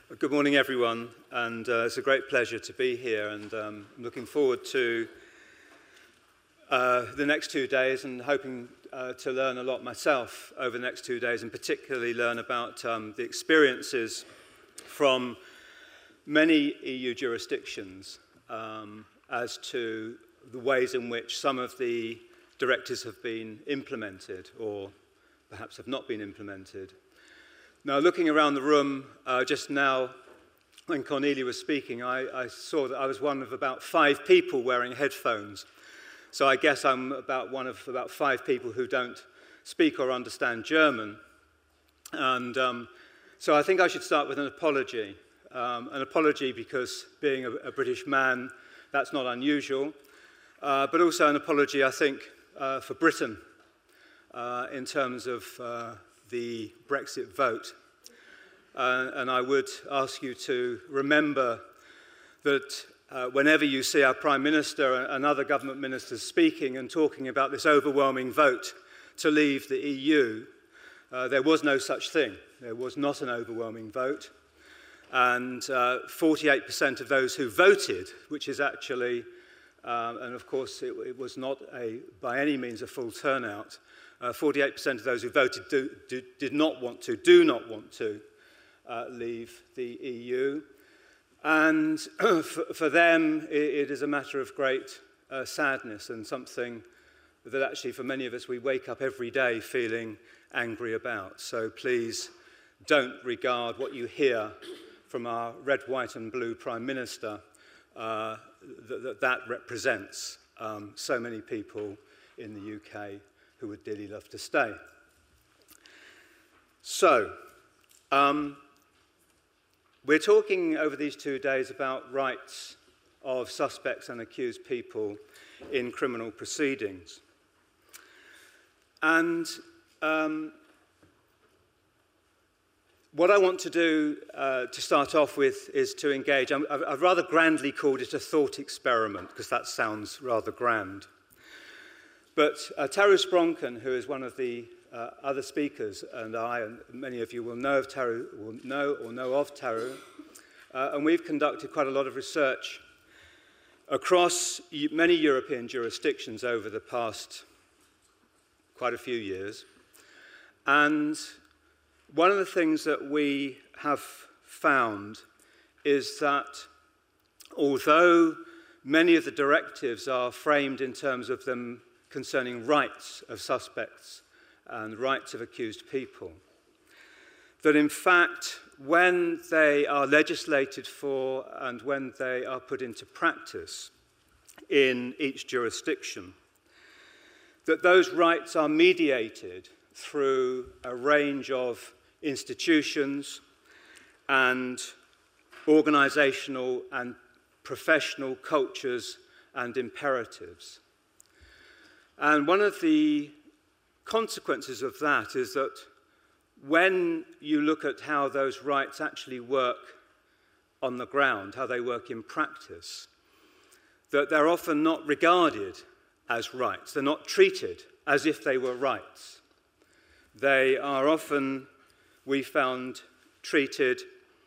Good morning, everyone, and it's a great pleasure to be here, and I'm looking forward to the next 2 days and hoping to learn a lot myself over the next 2 days, and particularly learn about the experiences from many EU jurisdictions as to the ways in which some of the directives have been implemented or perhaps have not been implemented. Now, looking around the room just now, when Cornelia was speaking, I saw that I was one of about 5 people wearing headphones. So I guess I'm one of about 5 people who don't speak or understand German. And so I think I should start with an apology. An apology because being a British man, that's not unusual. But also an apology, I think, for Britain in terms of the Brexit vote. And I would ask you to remember that whenever you see our Prime Minister and other government ministers speaking and talking about this overwhelming vote to leave the EU, there was no such thing. There was not an overwhelming vote. And 48% of those who voted, which is actually, and of course it was not by any means a full turnout, 48% of those who voted do not want to leave the EU. And for them, it is a matter of great sadness and something that actually for many of us we wake up every day feeling angry about. So please don't regard what you hear from our red, white and blue Prime Minister that represents so many people in the UK who would dearly love to stay. So, we're talking over these 2 days about rights of suspects and accused people in criminal proceedings. And what I want to do to start off with is to engage. I've rather grandly called it a thought experiment because that sounds rather grand. But Taru Spronken, who is one of the other speakers, and I, and many of you will know of Taru, and we've conducted quite a lot of research across many European jurisdictions over the past quite a few years. And one of the things that we have found is that although many of the directives are framed in terms of them concerning rights of suspects and rights of accused people, that in fact, when they are legislated for and when they are put into practice in each jurisdiction, that those rights are mediated through a range of institutions and organizational and professional cultures and imperatives. And one of the consequences of that is that when you look at how those rights actually work on the ground, how they work in practice, that they're often not regarded as rights. They're not treated as if they were rights. They are often, we found, treated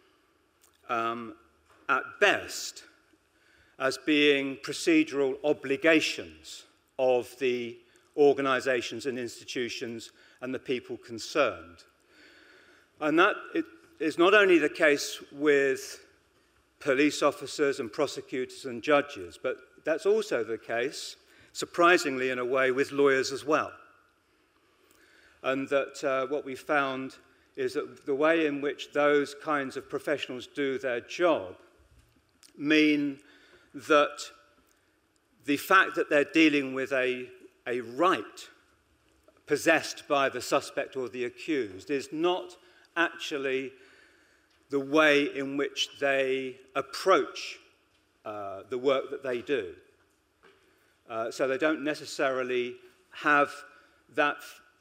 at best as being procedural obligations of the organizations and institutions and the people concerned. And that is not only the case with police officers and prosecutors and judges, but that's also the case, surprisingly in a way, with lawyers as well. And that what we found is that the way in which those kinds of professionals do their job mean that the fact that they're dealing with a right possessed by the suspect or the accused is not actually the way in which they approach the work that they do. So they don't necessarily have that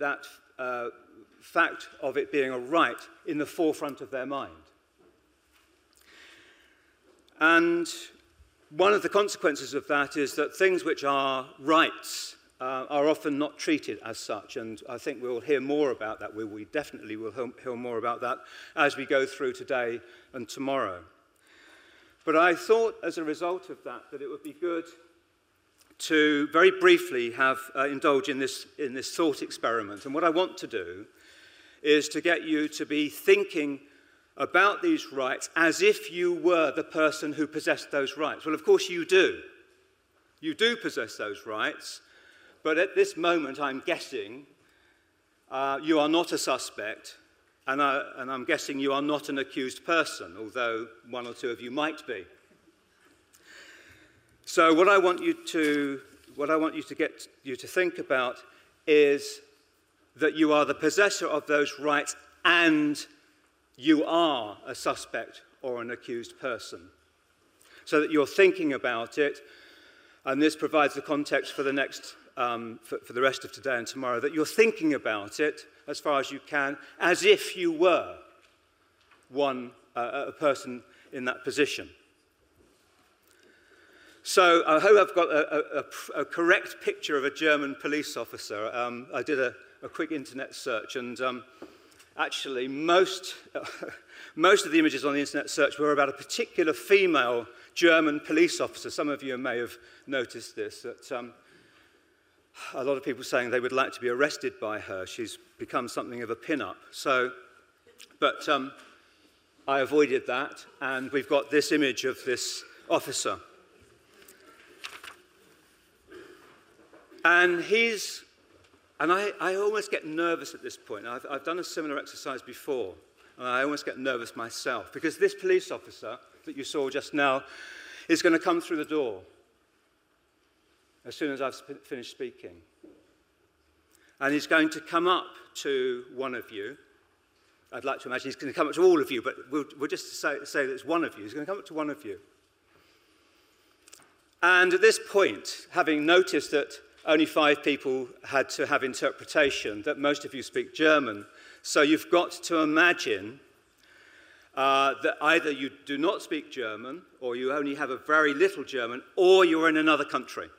fact of it being a right in the forefront of their mind. And one of the consequences of that is that things which are rights are often not treated as such, and I think we'll hear more about that. We definitely will hear more about that as we go through today and tomorrow. But I thought, as a result of that, that it would be good to very briefly indulge in this thought experiment. And what I want to do is to get you to be thinking about these rights as if you were the person who possessed those rights. Well, of course you do. You do possess those rights, but at this moment, I'm guessing you are not a suspect, and I'm guessing you are not an accused person, although one or two of you might be. So what I want you to get you to think about is that you are the possessor of those rights and you are a suspect or an accused person. So that you're thinking about it, and this provides the context for the next, for the rest of today and tomorrow, that you're thinking about it as far as you can, as if you were a person in that position. So I hope I've got a correct picture of a German police officer. I did a quick internet search, and actually most of the images on the internet search were about a particular female German police officer. Some of you may have noticed this, that a lot of people saying they would like to be arrested by her. She's become something of a pin-up. But I avoided that, and we've got this image of this officer. And I almost get nervous at this point. I've done a similar exercise before, and I almost get nervous myself, because this police officer that you saw just now is going to come through the door as soon as I've finished speaking. And he's going to come up to one of you. I'd like to imagine he's going to come up to all of you, but we'll just say that it's one of you. He's going to come up to one of you. And at this point, having noticed that only 5 people had to have interpretation, that most of you speak German, so you've got to imagine that either you do not speak German, or you only have a very little German, or you're in another country.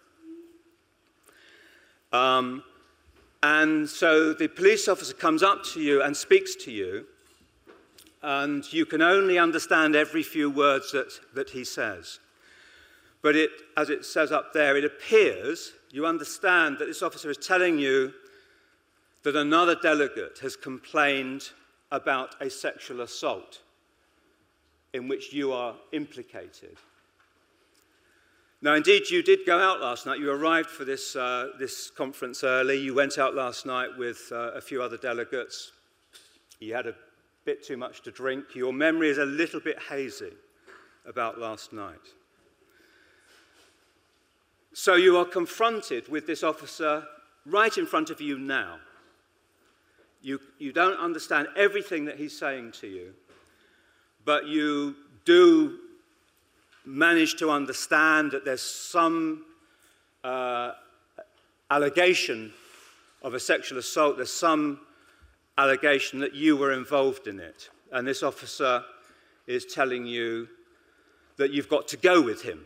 And so the police officer comes up to you and speaks to you, and you can only understand every few words that he says. But as it says up there, it appears you understand that this officer is telling you that another delegate has complained about a sexual assault in which you are implicated. Now, indeed, you did go out last night. You arrived for this conference early. You went out last night with a few other delegates. You had a bit too much to drink. Your memory is a little bit hazy about last night. So you are confronted with this officer right in front of you now. You don't understand everything that he's saying to you, but you do manage to understand that there's some allegation of a sexual assault. There's some allegation that you were involved in it. And this officer is telling you that you've got to go with him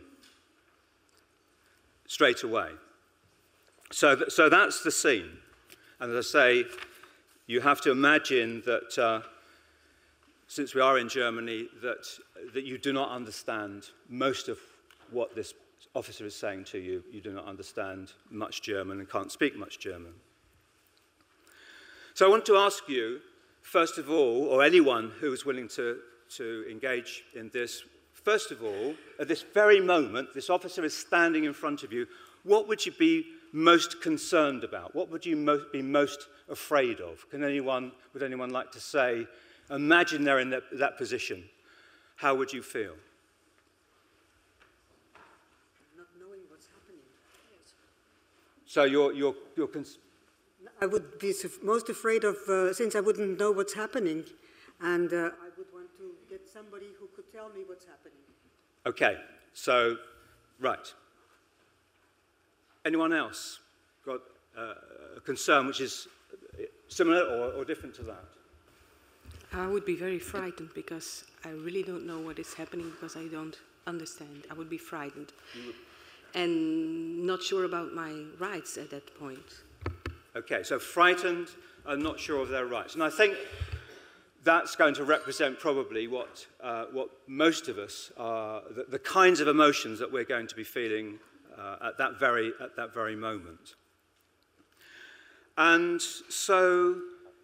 straight away. So that's the scene. And as I say, you have to imagine that since we are in Germany, that you do not understand most of what this officer is saying to you. You do not understand much German and can't speak much German. So I want to ask you, first of all, or anyone who is willing to engage in this, first of all, at this very moment, this officer is standing in front of you. What would you be most concerned about? What would you be most afraid of? Would anyone like to say, imagine they're in that position. How would you feel? Not knowing what's happening. Yes. So you're I would be most afraid of, since I wouldn't know what's happening, and I would want to get somebody who could tell me what's happening. Okay, so, right. Anyone else got a concern which is similar or different to that? I would be very frightened because I really don't know what is happening because I don't understand. I would be frightened. and not sure about my rights at that point. Okay, so frightened and not sure of their rights. And I think that's going to represent probably what most of us are, the kinds of emotions that we're going to be feeling at that very moment. And so,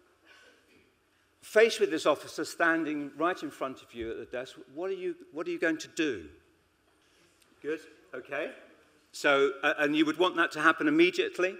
faced with this officer standing right in front of you at the desk, what are you going to do? Good, okay. So, and you would want that to happen immediately?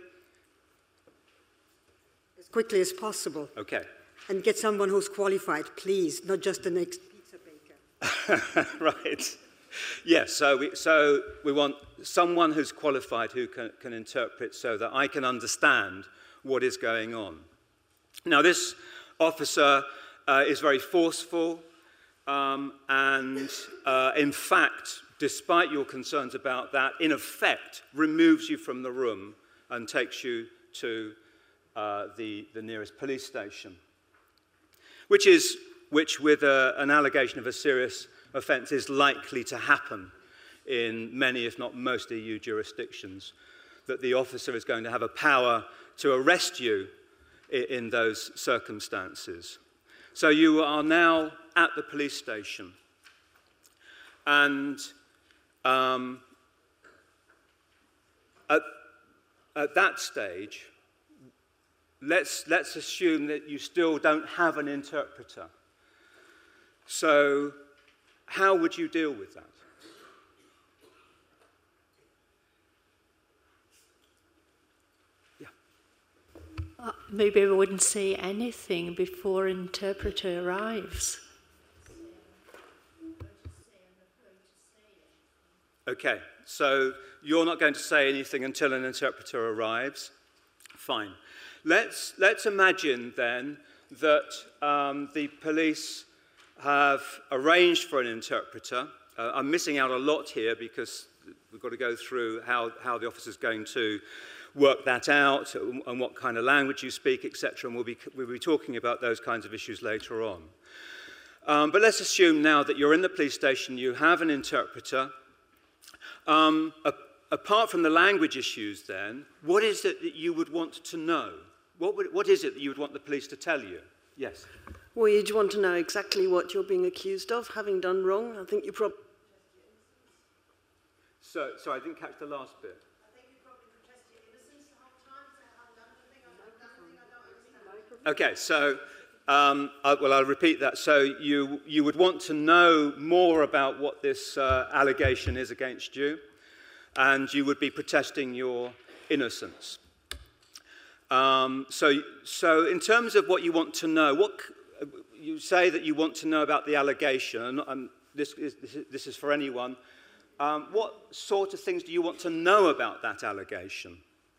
As quickly as possible. Okay. And get someone who's qualified, please, not just the next pizza baker. Right. Yes, so we want someone who's qualified who can interpret so that I can understand what is going on. Now, this officer is very forceful and, in fact, despite your concerns about that, in effect, removes you from the room and takes you to the nearest police station, which with an allegation of a serious offence is likely to happen in many, if not most, EU jurisdictions, that the officer is going to have a power to arrest you in those circumstances. So you are now at the police station, and at that stage, let's assume that you still don't have an interpreter. So how would you deal with that? Yeah. Maybe I wouldn't say anything before an interpreter arrives. Okay, so you're not going to say anything until an interpreter arrives. Fine. Let's imagine then that the police have arranged for an interpreter. I'm missing out a lot here because we've got to go through how the officer's going to work that out and what kind of language you speak, etc. And we'll be talking about those kinds of issues later on. But let's assume now that you're in the police station, you have an interpreter. Apart from the language issues then, what is it that you would want to know? What is it that you would want the police to tell you? Yes? Well, you'd want to know exactly what you're being accused of, having done wrong. I think you probably... So I didn't catch the last bit. I think you probably protest your innocence the whole time, say, I haven't done anything, I don't understand. Okay, so I'll repeat that. So you would want to know more about what this allegation is against you, and you would be protesting your innocence. So in terms of what you want to know, you say that you want to know about the allegation, and this is for anyone. What sort of things do you want to know about that allegation?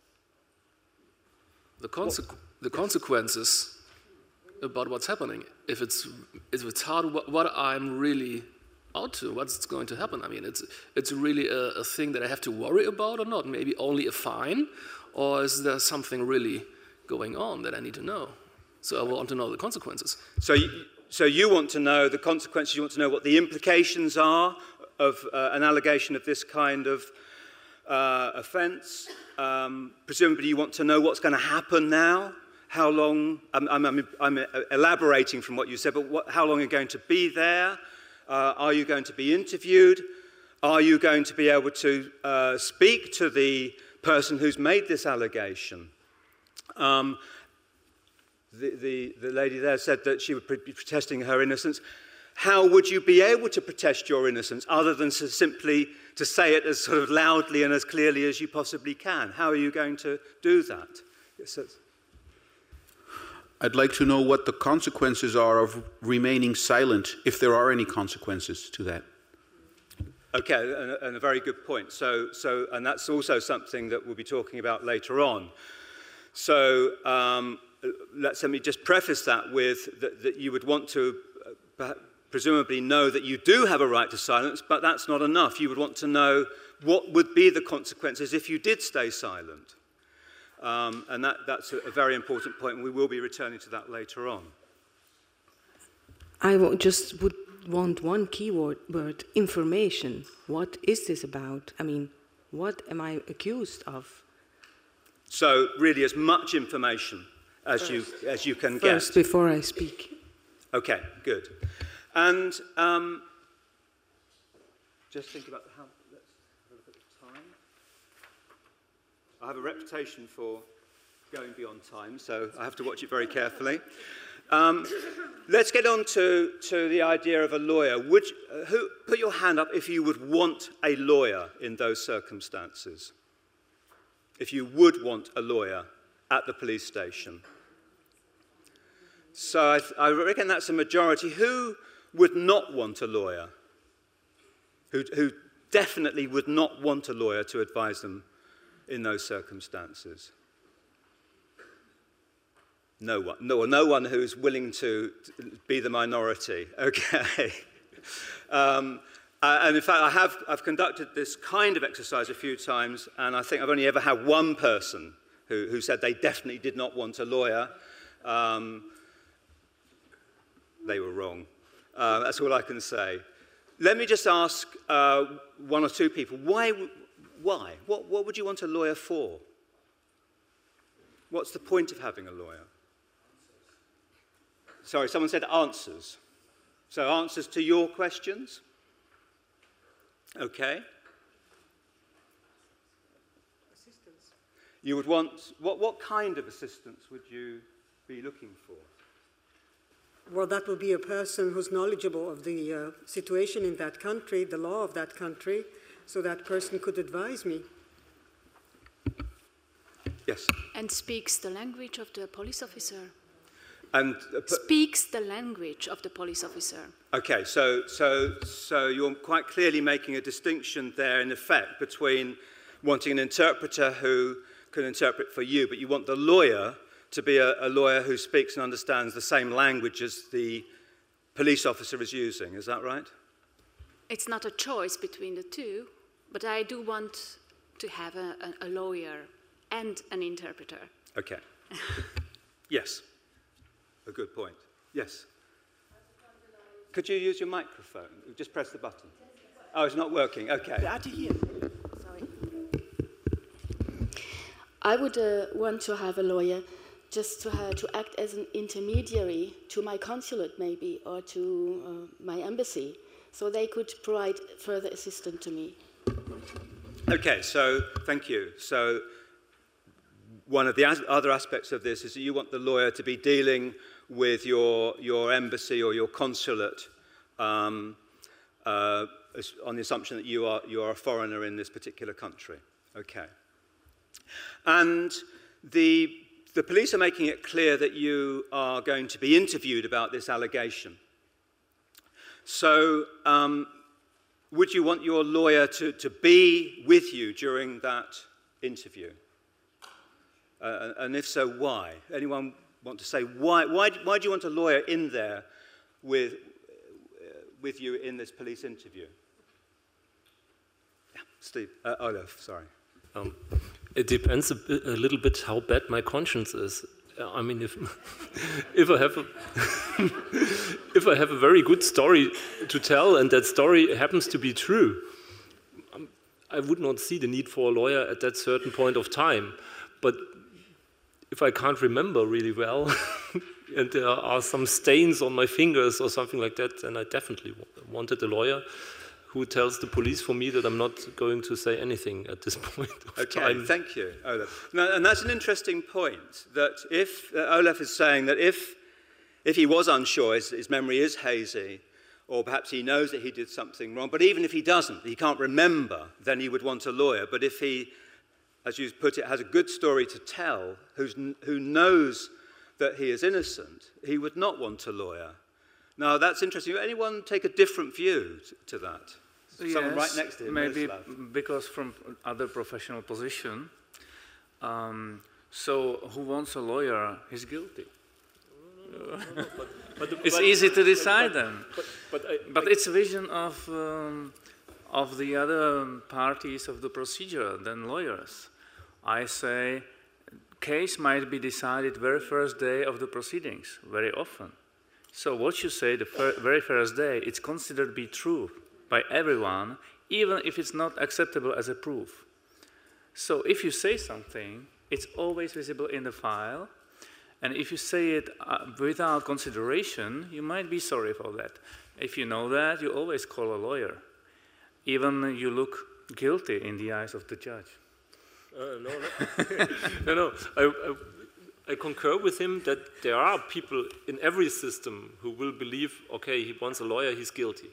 The consequences about what's happening. If it's hard, what I'm really out to, what's going to happen. I mean, it's really a thing that I have to worry about or not. Maybe only a fine, or is there something really going on that I need to know? So I want to know the consequences. So you want to know the consequences. You want to know what the implications are of an allegation of this kind of offence. Presumably, you want to know what's going to happen now. How long? I'm elaborating from what you said, but how long are you going to be there? Are you going to be interviewed? Are you going to be able to speak to the person who's made this allegation? The lady there said that she would be protesting her innocence. How would you be able to protest your innocence other than simply to say it as sort of loudly and as clearly as you possibly can? How are you going to do that? Yes, I'd like to know what the consequences are of remaining silent, if there are any consequences to that. Okay, and a very good point. And that's also something that we'll be talking about later on. So let me just preface that with that you would want to presumably know that you do have a right to silence, but that's not enough. You would want to know what would be the consequences if you did stay silent. And that's a very important point, and we will be returning to that later on. I just would want one keyword, information. What is this about? I mean, What am I accused of? So really as much information as you can get. First, before I speak. Okay, good. And just think about how, let's have a look at the time. I have a reputation for going beyond time, so I have to watch it very carefully. Let's get on to the idea of a lawyer. Who put your hand up if you would want a lawyer in those circumstances? If you would want a lawyer at the police station. So I reckon that's a majority. Who would not want a lawyer? Who definitely would not want a lawyer to advise them in those circumstances? No one. No one who's willing to be the minority. Okay. And in fact, I've conducted this kind of exercise a few times, and I think I've only ever had one person who said they definitely did not want a lawyer. They were wrong. That's all I can say. Let me just ask one or two people, why? What would you want a lawyer for? What's the point of having a lawyer? Sorry, someone said answers. So answers to your questions? Okay. Assistance. You would want, what kind of assistance would you be looking for? Well, that would be a person who's knowledgeable of the situation in that country, the law of that country, so that person could advise me. Yes. And speaks the language of the police officer. And Speaks the language of the police officer. okay, so you're quite clearly making a distinction there, in effect, between wanting an interpreter who can interpret for you, but you want the lawyer to be a lawyer who speaks and understands the same language as the police officer is using. Is that right? It's not a choice between the two, but I do want to have a lawyer and an interpreter. Okay. Yes. A good point. Yes. Could you use your microphone? Just press the button. Oh, it's not working. Okay. Sorry. I would want to have a lawyer just to act as an intermediary to my consulate, maybe, or to my embassy, so they could provide further assistance to me. Okay, so thank you. So one of the other aspects of this is that you want the lawyer to be dealing with your embassy or your consulate on the assumption that you are a foreigner in this particular country. Okay. And the police are making it clear that you are going to be interviewed about this allegation. So would you want your lawyer to be with you during that interview? And if so, why? Anyone want to say why? Why do you want a lawyer in there with you in this police interview? Yeah, Steve, Olaf, sorry. It depends a little bit how bad my conscience is. I mean, if I have if I have a very good story to tell and that story happens to be true, I would not see the need for a lawyer at that certain point of time. But if I can't remember really well and there are some stains on my fingers or something like that, then I definitely wanted a lawyer who tells the police for me that I'm not going to say anything at this point of time. Okay, thank you, Olaf. Now, and that's an interesting point, that if Olaf is saying that if he was unsure, his memory is hazy, or perhaps he knows that he did something wrong, but even if he doesn't, he can't remember, then he would want a lawyer. But if he, as you put it, has a good story to tell, who knows that he is innocent, he would not want a lawyer. Now, that's interesting. Anyone take a different view to that? Someone right next to him. Maybe because from other professional position. So who wants a lawyer? He's guilty. It's easy to decide then. But it's a vision of the other parties of the procedure than lawyers. I say, case might be decided very first day of the proceedings, very often. So what you say the very first day, it's considered to be true by everyone, even if it's not acceptable as a proof. So if you say something, it's always visible in the file. And if you say it without consideration, you might be sorry for that. If you know that, you always call a lawyer. Even you look guilty in the eyes of the judge. No. I concur with him that there are people in every system who will believe, okay, he wants a lawyer, he's guilty.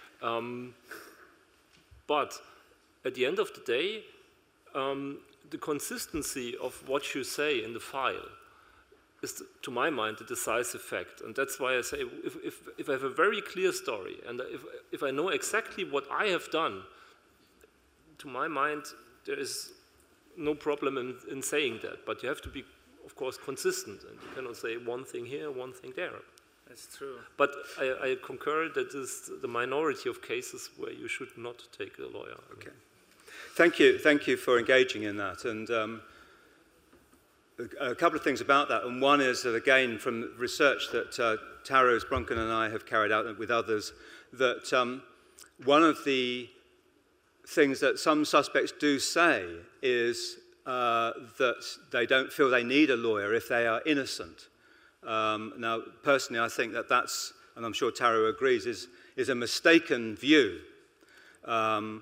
But at the end of the day, the consistency of what you say in the file is, to my mind, the decisive fact. And that's why I say, if I have a very clear story, and if I know exactly what I have done, to my mind, there is no problem in saying that. But you have to be, of course, consistent, and you cannot say one thing here, one thing there. That's true. But I concur that is the minority of cases where you should not take a lawyer. Okay. Thank you for engaging in that. And a couple of things about that. And one is that, again, from research that Taros Brunken and I have carried out with others, that one of the things that some suspects do say is that they don't feel they need a lawyer if they are innocent. Now, personally, I think that that's, and I'm sure Taro agrees, is a mistaken view. But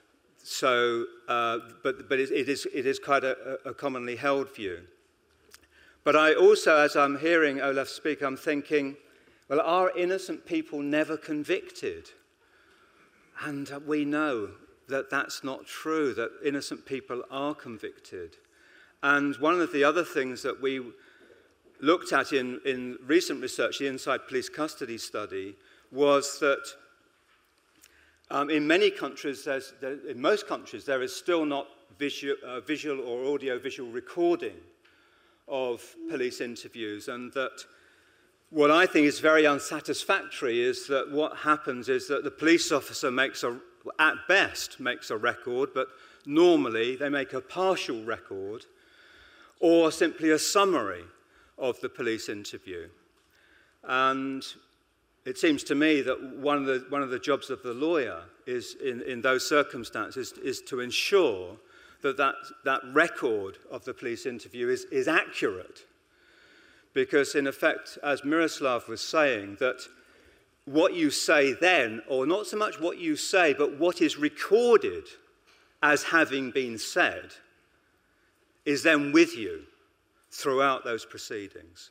it is quite a commonly held view. But I also, as I'm hearing Olaf speak, I'm thinking, well, are innocent people never convicted? And we know that that's not true, that innocent people are convicted. And one of the other things that we looked at in recent research, the Inside Police Custody study, was that in many countries, in most countries, there is still not visual or audio-visual recording of police interviews, and that what I think is very unsatisfactory is that what happens is that the police officer at best makes a record, but normally they make a partial record or simply a summary of the police interview. And it seems to me that one of the jobs of the lawyer is, in those circumstances, is to ensure that record of the police interview is accurate. Because in effect, as Miroslav was saying, that what you say then, or not so much what you say, but what is recorded as having been said, is then with you throughout those proceedings.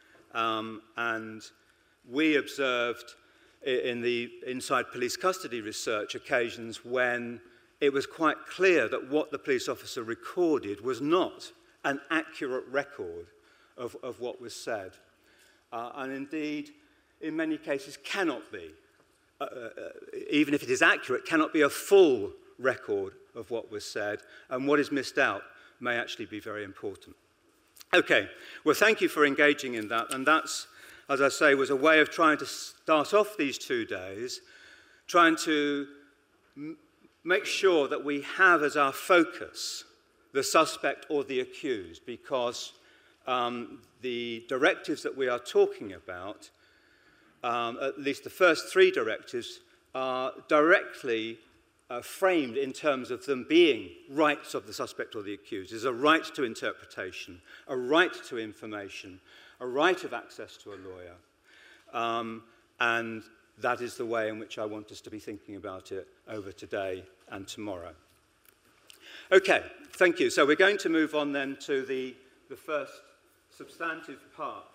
And we observed in the Inside Police Custody research occasions when it was quite clear that what the police officer recorded was not an accurate record of what was said. And indeed, in many cases, cannot be, even if it is accurate, cannot be a full record of what was said. And what is missed out may actually be very important. Okay, well, thank you for engaging in that. And that's, as I say, was a way of trying to start off these 2 days, trying to make sure that we have as our focus the suspect or the accused, because the directives that we are talking about, at least the first 3 directives, are directly framed in terms of them being rights of the suspect or the accused. There's a right to interpretation, a right to information, a right of access to a lawyer. And that is the way in which I want us to be thinking about it over today and tomorrow. Okay, thank you. So we're going to move on then to the first substantive part.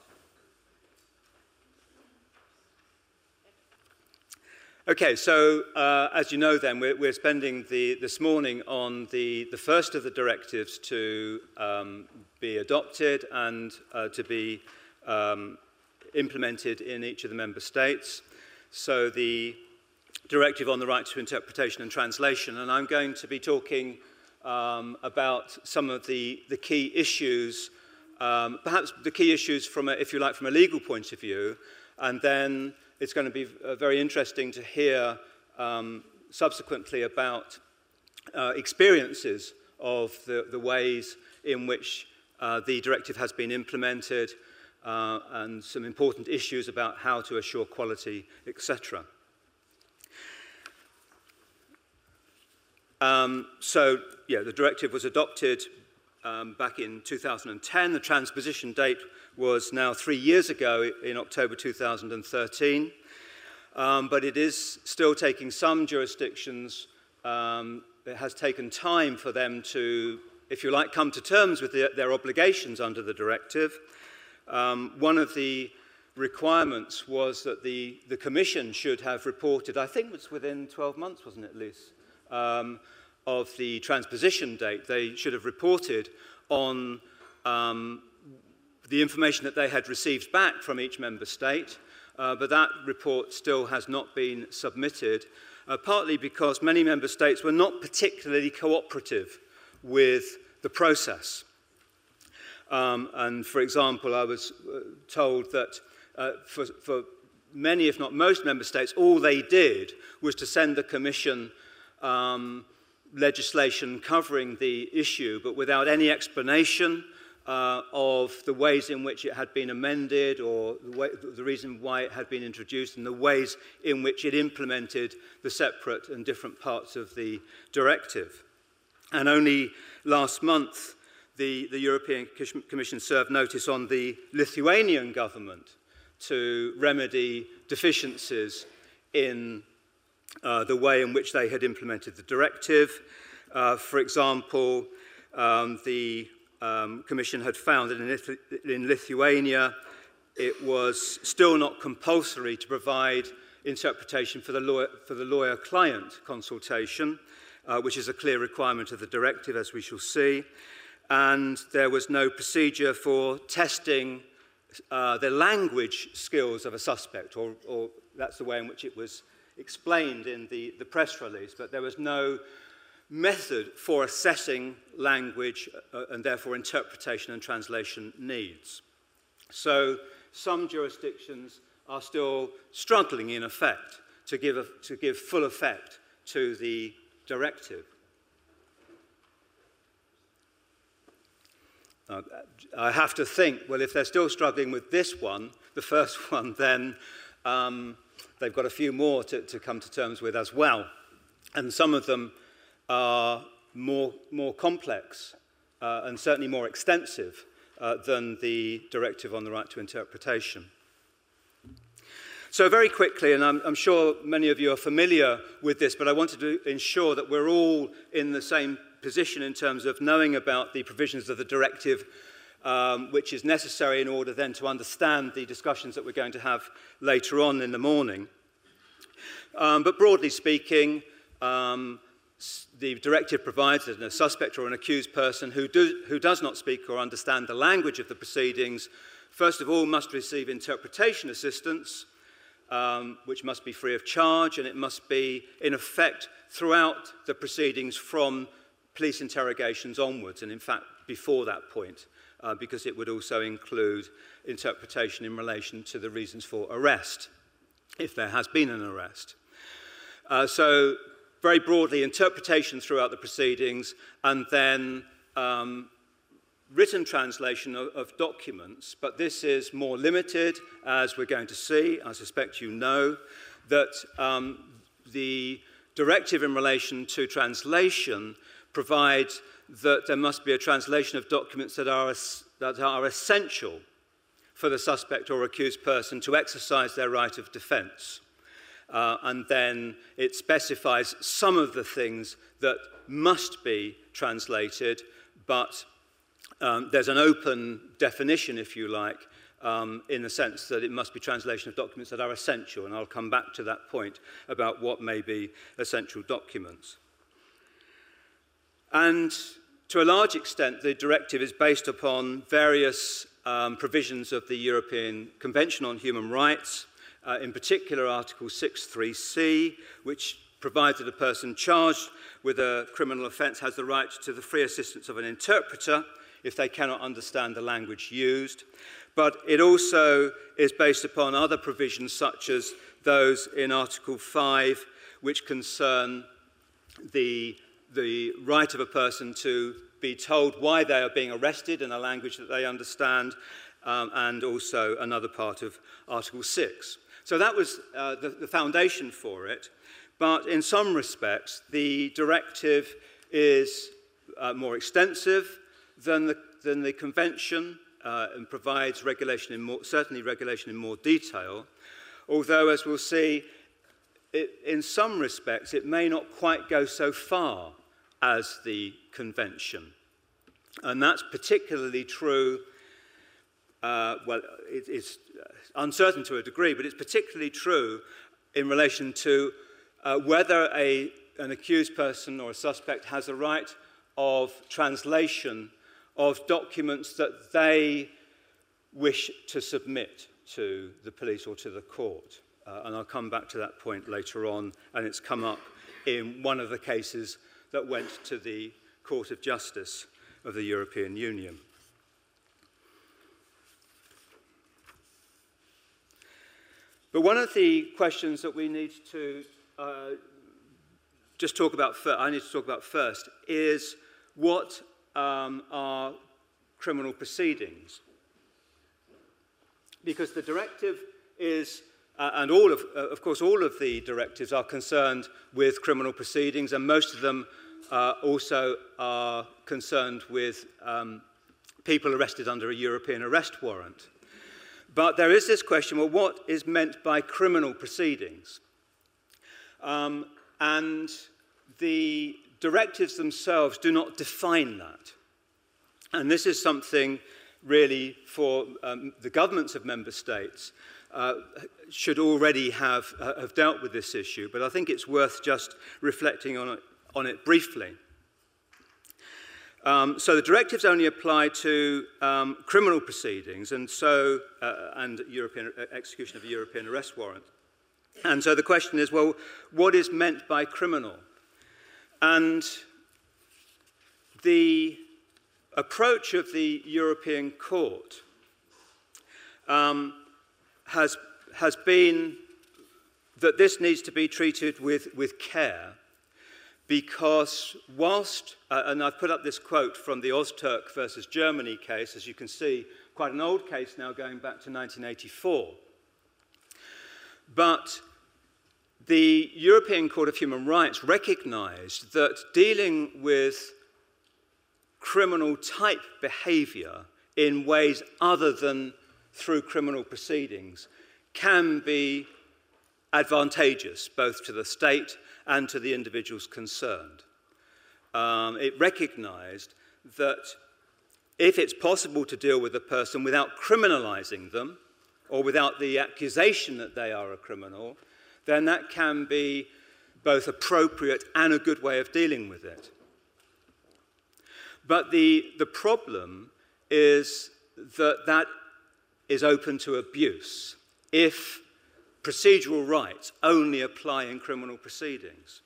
Okay, so as you know then, we're spending this morning on the first of the directives to be adopted and to be implemented in each of the member states. So the directive on the right to interpretation and translation, and I'm going to be talking about some of the key issues, perhaps the key issues from if you like, from a legal point of view, and then it's going to be very interesting to hear subsequently about experiences of the ways in which the directive has been implemented and some important issues about how to assure quality, etc. So the directive was adopted back in 2010. The transposition date was now 3 years ago in October 2013. But it is still taking some jurisdictions, it has taken time for them to, if you like, come to terms with their obligations under the directive. One of the requirements was that the Commission should have reported, I think it was within 12 months, wasn't it, Lise, of the transposition date. They should have reported on the information that they had received back from each member state, but that report still has not been submitted, partly because many member states were not particularly cooperative with the process. And for example, I was told that for many, if not most member states, all they did was to send the Commission legislation covering the issue, but without any explanation of the ways in which it had been amended or the reason why it had been introduced and the ways in which it implemented the separate and different parts of the directive. And only last month, the European Commission served notice on the Lithuanian government to remedy deficiencies in the way in which they had implemented the directive. For example, the Commission had found that in Lithuania it was still not compulsory to provide interpretation for the lawyer-client consultation, which is a clear requirement of the directive, as we shall see. And there was no procedure for testing the language skills of a suspect, or that's the way in which it was explained in the press release, but there was no method for assessing language and therefore interpretation and translation needs. So some jurisdictions are still struggling, in effect, to give full effect to the directive. I have to think, well, if they're still struggling with this one, the first one, then they've got a few more to come to terms with as well. And some of them are more complex and certainly more extensive than the directive on the right to interpretation. So very quickly, and I'm sure many of you are familiar with this, but I wanted to ensure that we're all in the same position in terms of knowing about the provisions of the directive, which is necessary in order then to understand the discussions that we're going to have later on in the morning. But broadly speaking, the directive provides that a suspect or an accused person who does not speak or understand the language of the proceedings, first of all, must receive interpretation assistance, which must be free of charge, and it must be in effect throughout the proceedings from police interrogations onwards, and in fact before that point, because it would also include interpretation in relation to the reasons for arrest, if there has been an arrest. So very broadly, interpretation throughout the proceedings, and then written translation of documents, but this is more limited, as we're going to see. I suspect you know that the directive in relation to translation provides that there must be a translation of documents that are essential for the suspect or accused person to exercise their right of defense. And then it specifies some of the things that must be translated, but there's an open definition, if you like, in the sense that it must be translation of documents that are essential, and I'll come back to that point about what may be essential documents. And to a large extent, the directive is based upon various provisions of the European Convention on Human Rights, in particular Article 6.3c, which provides that a person charged with a criminal offence has the right to the free assistance of an interpreter if they cannot understand the language used. But it also is based upon other provisions, such as those in Article 5, which concern the right of a person to be told why they are being arrested in a language that they understand, and also another part of Article 6. So that was the foundation for it. But in some respects, the directive is more extensive than the Convention and provides regulation certainly regulation in more detail, although, as we'll see, in some respects, it may not quite go so far as the Convention. And that's particularly true, it's uncertain to a degree, but it's particularly true in relation to whether an accused person or a suspect has a right of translation of documents that they wish to submit to the police or to the court. And I'll come back to that point later on, and it's come up in one of the cases that went to the Court of Justice of the European Union. But one of the questions that we need to I need to talk about first is what are criminal proceedings? Because the directive is, and of course all of the directives are concerned with criminal proceedings, and most of them also are concerned with people arrested under a European arrest warrant. But there is this question, well, what is meant by criminal proceedings? And the directives themselves do not define that. And this is something really for the governments of member states should already have dealt with this issue, but I think it's worth just reflecting on it briefly. So the directives only apply to criminal proceedings, and European execution of a European arrest warrant. And so the question is, well, what is meant by criminal? And the approach of the European Court has been that this needs to be treated with care, because whilst, and I've put up this quote from the Ozturk versus Germany case, as you can see, quite an old case now going back to 1984. But the European Court of Human Rights recognized that dealing with criminal type behavior in ways other than through criminal proceedings can be advantageous both to the state and to the individuals concerned. It recognized that if it's possible to deal with a person without criminalizing them or without the accusation that they are a criminal, then that can be both appropriate and a good way of dealing with it. But the problem is that that is open to abuse if procedural rights only apply in criminal proceedings.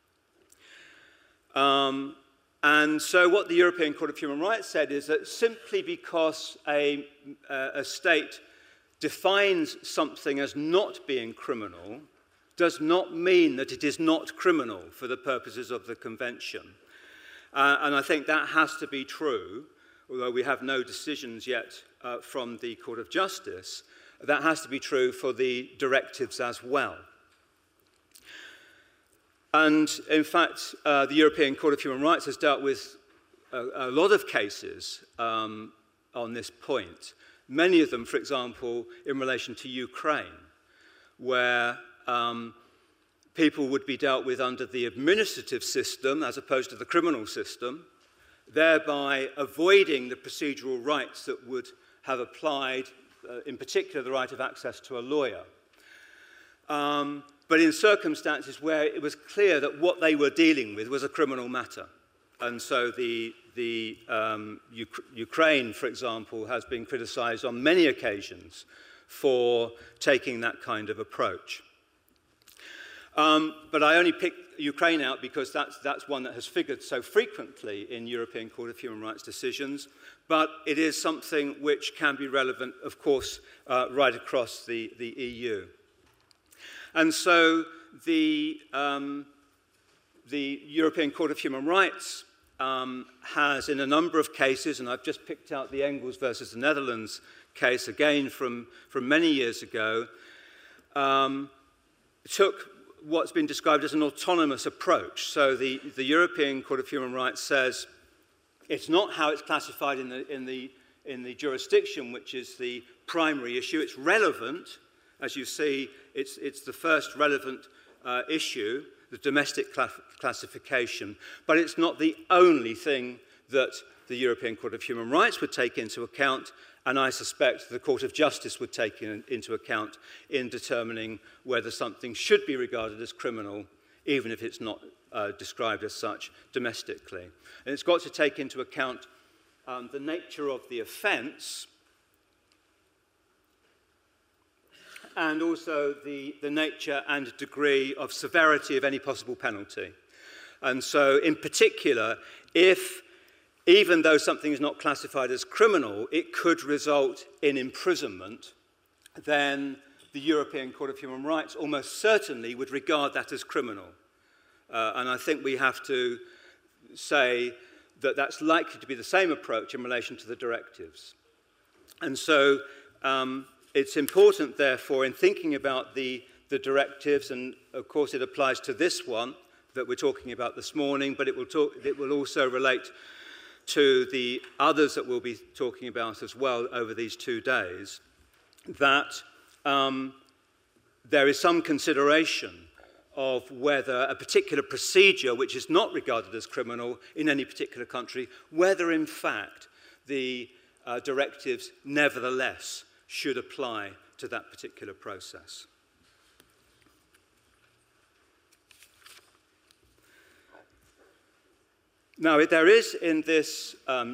And so what the European Court of Human Rights said is that simply because a state defines something as not being criminal does not mean that it is not criminal for the purposes of the Convention. And I think that has to be true, although we have no decisions yet from the Court of Justice. That has to be true for the directives as well. And in fact, the European Court of Human Rights has dealt with a lot of cases on this point. Many of them, for example, in relation to Ukraine, where people would be dealt with under the administrative system as opposed to the criminal system, thereby avoiding the procedural rights that would have applied, in particular the right of access to a lawyer. But in circumstances where it was clear that what they were dealing with was a criminal matter. And so Ukraine, for example, has been criticized on many occasions for taking that kind of approach. But I only picked Ukraine out because that's one that has figured so frequently in European Court of Human Rights decisions, but it is something which can be relevant, of course, right across the EU. And so the European Court of Human Rights has, in a number of cases, and I've just picked out the Engels versus the Netherlands case, again from many years ago, took what's been described as an autonomous approach. So the European Court of Human Rights says, It's not how it's classified in the jurisdiction, which is the primary issue. It's relevant, as you see, it's the first relevant issue, the domestic classification, but it's not the only thing that the European Court of Human Rights would take into account, and I suspect the Court of Justice would take into account in determining whether something should be regarded as criminal, even if it's not described as such domestically. And it's got to take into account the nature of the offence, and also the nature and degree of severity of any possible penalty. And so, in particular, if, even though something is not classified as criminal, it could result in imprisonment, then the European Court of Human Rights almost certainly would regard that as criminal. And I think we have to say that that's likely to be the same approach in relation to the directives. And so it's important, therefore, in thinking about the directives, and of course it applies to this one that we're talking about this morning, but it will also relate to the others that we'll be talking about as well over these 2 days, that there is some consideration of whether a particular procedure which is not regarded as criminal in any particular country, whether in fact the directives nevertheless should apply to that particular process. Now, there is in this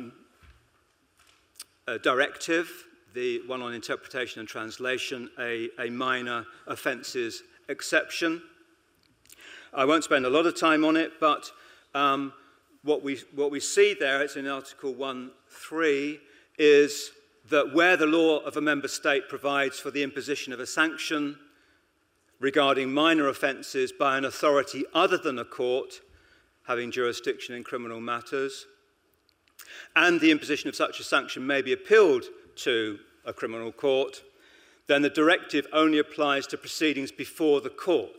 directive, the one on interpretation and translation, a minor offences exception. I won't spend a lot of time on it, but what we see there, it's in Article 1.3, is that where the law of a member state provides for the imposition of a sanction regarding minor offences by an authority other than a court having jurisdiction in criminal matters, and the imposition of such a sanction may be appealed to a criminal court, then the directive only applies to proceedings before the court.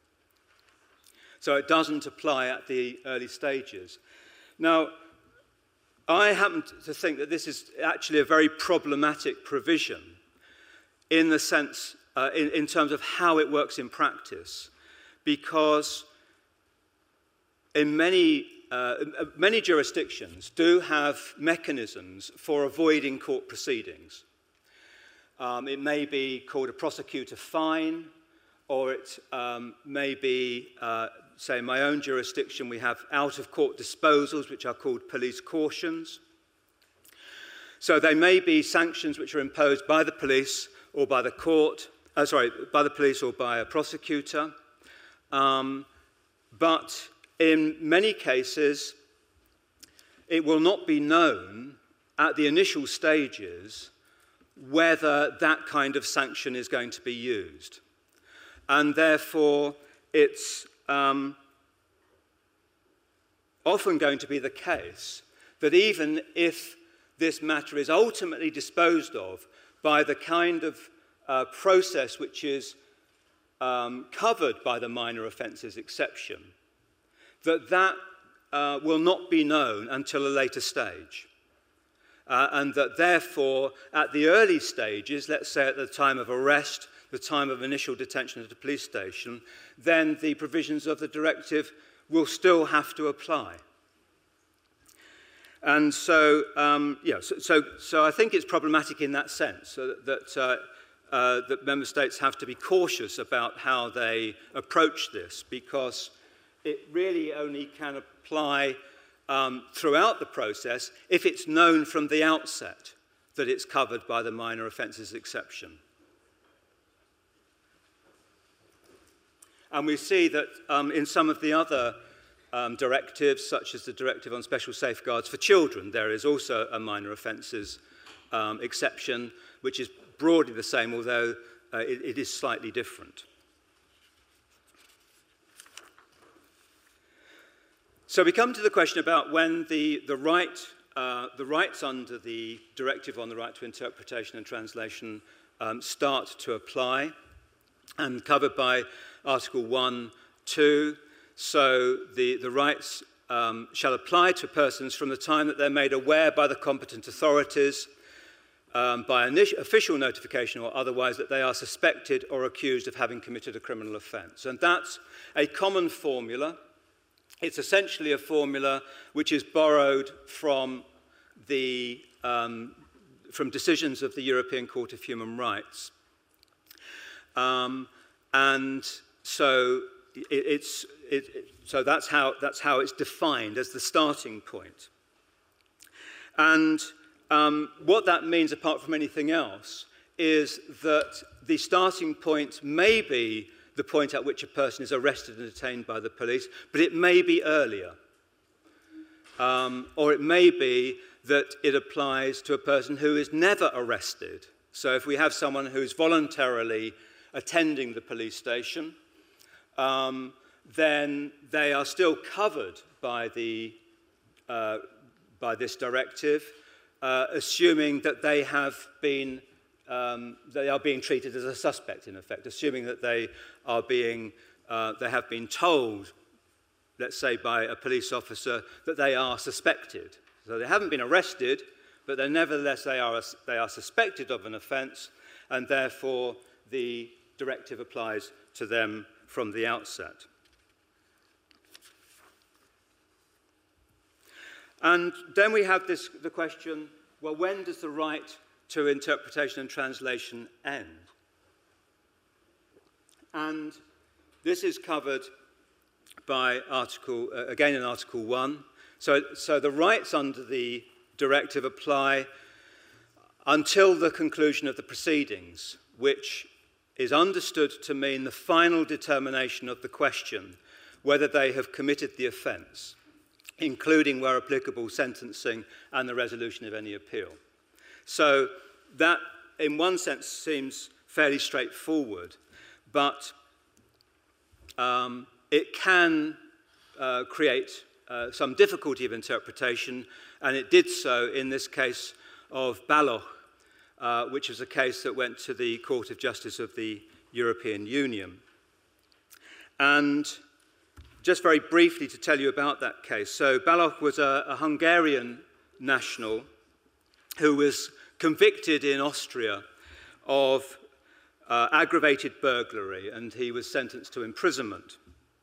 So it doesn't apply at the early stages. Now, I happen to think that this is actually a very problematic provision in the sense, in terms of how it works in practice, because in many jurisdictions do have mechanisms for avoiding court proceedings. It may be called a prosecutor fine, or it may be, say in my own jurisdiction, we have out-of-court disposals, which are called police cautions. So they may be sanctions which are imposed by the police or by the court, by the police or by a prosecutor. But in many cases, it will not be known at the initial stages whether that kind of sanction is going to be used. And therefore, it's often going to be the case that even if this matter is ultimately disposed of by the kind of process which is covered by the minor offences exception, that will not be known until a later stage. And that therefore, at the early stages, let's say at the time of arrest, the time of initial detention at a police station, then the provisions of the directive will still have to apply. And so, so I think it's problematic in that sense, that member states have to be cautious about how they approach this, because it really only can apply throughout the process if it's known from the outset that it's covered by the minor offences exception. And we see that in some of the other directives, such as the Directive on Special Safeguards for Children, there is also a minor offences exception, which is broadly the same, although it is slightly different. So we come to the question about when the rights under the Directive on the Right to Interpretation and Translation start to apply, and covered by Article 1.2. So the rights shall apply to persons from the time that they're made aware by the competent authorities, by official notification or otherwise, that they are suspected or accused of having committed a criminal offence. And that's a common formula. It's essentially a formula which is borrowed from from decisions of the European Court of Human Rights. And so so that's how it's defined as the starting point. And what that means, apart from anything else, is that the starting point may be the point at which a person is arrested and detained by the police, but it may be earlier. Or it may be that it applies to a person who is never arrested. So if we have someone who's voluntarily attending the police station, then they are still covered by this directive, assuming that they are being treated as a suspect, in effect, assuming that they have been told, let's say by a police officer, that they are suspected. So they haven't been arrested, but nevertheless they are suspected of an offence, and therefore the directive applies to them from the outset. And then we have the question, well, when does the right to interpretation and translation end? And this is covered by again in Article 1. So the rights under the directive apply until the conclusion of the proceedings, which is understood to mean the final determination of the question whether they have committed the offence, including, where applicable, sentencing and the resolution of any appeal. So that, in one sense, seems fairly straightforward, but it can create some difficulty of interpretation, and it did so in this case of Baloch, which is a case that went to the Court of Justice of the European Union. And just very briefly to tell you about that case. So Baloch was a Hungarian national who was convicted in Austria of aggravated burglary, and he was sentenced to imprisonment.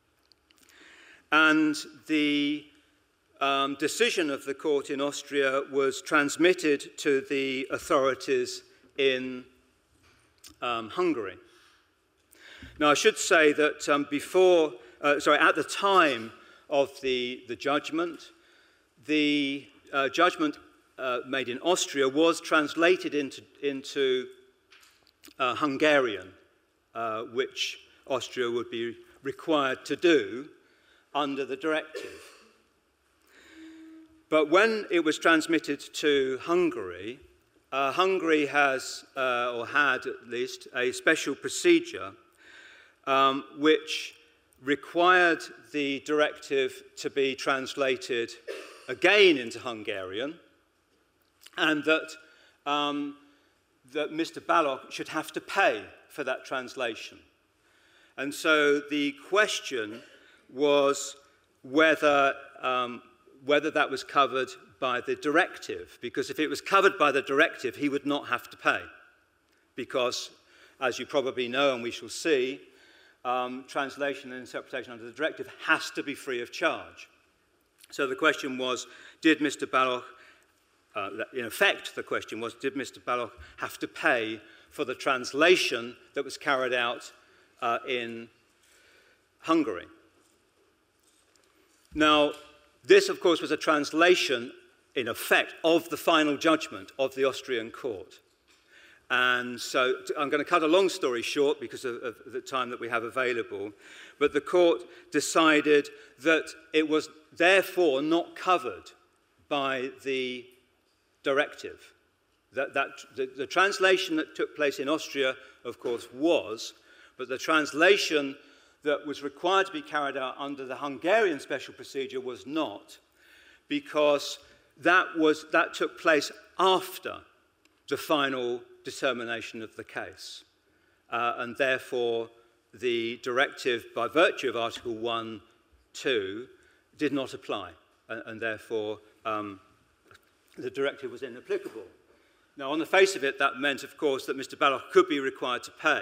And the decision of the court in Austria was transmitted to the authorities in Hungary. Now, I should say that at the time of the judgment, the judgment made in Austria was translated into Hungarian, which Austria would be required to do under the directive. But when it was transmitted to Hungary, Hungary has, or had at least, a special procedure which required the directive to be translated again into Hungarian, and that Mr. Baloch should have to pay for that translation. And so the question was whether that was covered by the directive, because if it was covered by the directive, he would not have to pay, because, as you probably know, and we shall see, translation and interpretation under the directive has to be free of charge. So the question was, did Mr. Baloch, in effect the question was, did Mr. Baloch have to pay for the translation that was carried out in Hungary? Now, this, of course, was a translation, in effect, of the final judgment of the Austrian court. And so I'm going to cut a long story short because of the time that we have available. But the court decided that it was therefore not covered by the directive. The translation that took place in Austria, of course, was, but the translation that was required to be carried out under the Hungarian special procedure was not, because that took place after the final determination of the case. And therefore, the directive, by virtue of Article 1, 2, did not apply, and therefore the directive was inapplicable. Now, on the face of it, that meant, of course, that Mr. Balloch could be required to pay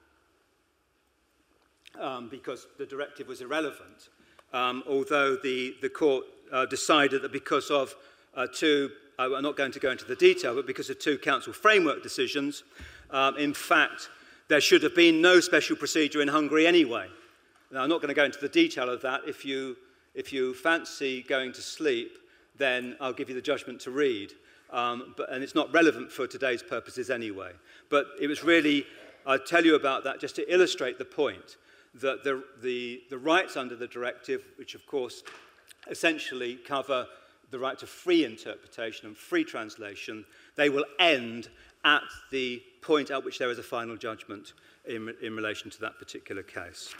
because the directive was irrelevant, although the court decided that because of I'm not going to go into the detail, but because of 2 council framework decisions, in fact, there should have been no special procedure in Hungary anyway. Now, I'm not going to go into the detail of that. If you fancy going to sleep, then I'll give you the judgment to read. And it's not relevant for today's purposes anyway. But it was really, I'll tell you about that just to illustrate the point that the rights under the directive, which of course essentially cover the right to free interpretation and free translation, they will end at the point at which there is a final judgment in relation to that particular case.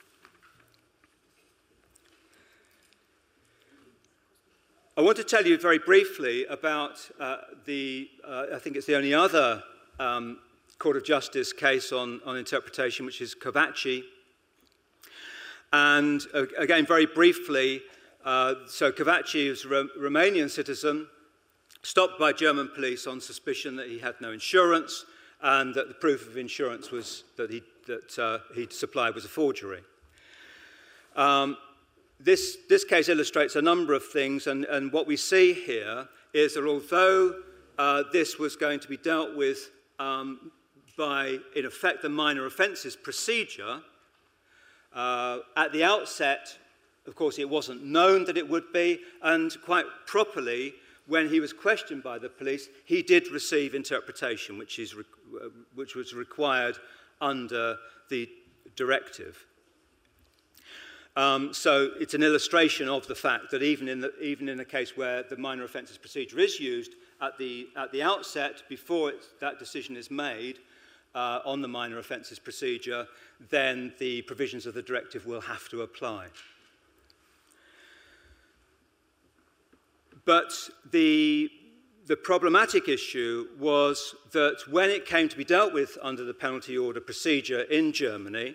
I want to tell you very briefly about I think it's the only other Court of Justice case on interpretation, which is Kovácsi. And again, very briefly, so Kovácsi is a Romanian citizen, stopped by German police on suspicion that he had no insurance and that the proof of insurance was that he'd supplied was a forgery. This case illustrates a number of things, and what we see here is that although this was going to be dealt with by, in effect, the minor offences procedure, at the outset, of course, it wasn't known that it would be, and quite properly, when he was questioned by the police, he did receive interpretation, which was required under the directive. So it's an illustration of the fact that even in a case where the minor offences procedure is used at the outset, before that decision is made on the minor offences procedure, then the provisions of the directive will have to apply. But the problematic issue was that when it came to be dealt with under the penalty order procedure in Germany,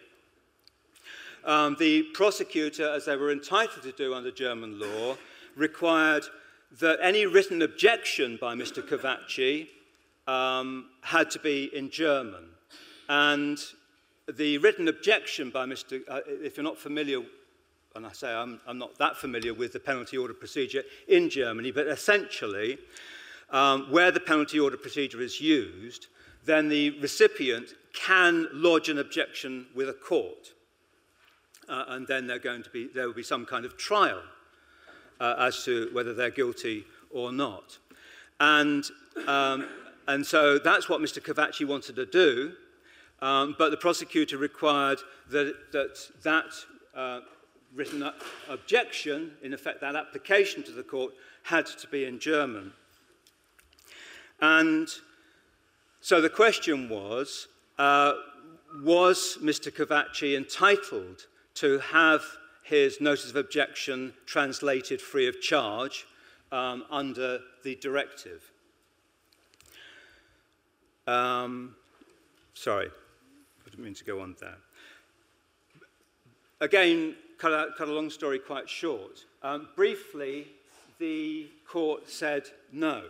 the prosecutor, as they were entitled to do under German law, required that any written objection by Mr. Kovácsi had to be in German. And the written objection by Mr. If you're not familiar, and I say I'm not that familiar with the penalty order procedure in Germany, but essentially, where the penalty order procedure is used, then the recipient can lodge an objection with a court. And then there will be some kind of trial as to whether they're guilty or not. And so that's what Mr. Kovácsi wanted to do, but the prosecutor required that written objection, in effect that application to the court, had to be in German. And so the question was Mr. Kovácsi entitled to have his notice of objection translated free of charge under the directive? Sorry, I didn't mean to go on there. Again, cut a long story quite short. Briefly, the court said no,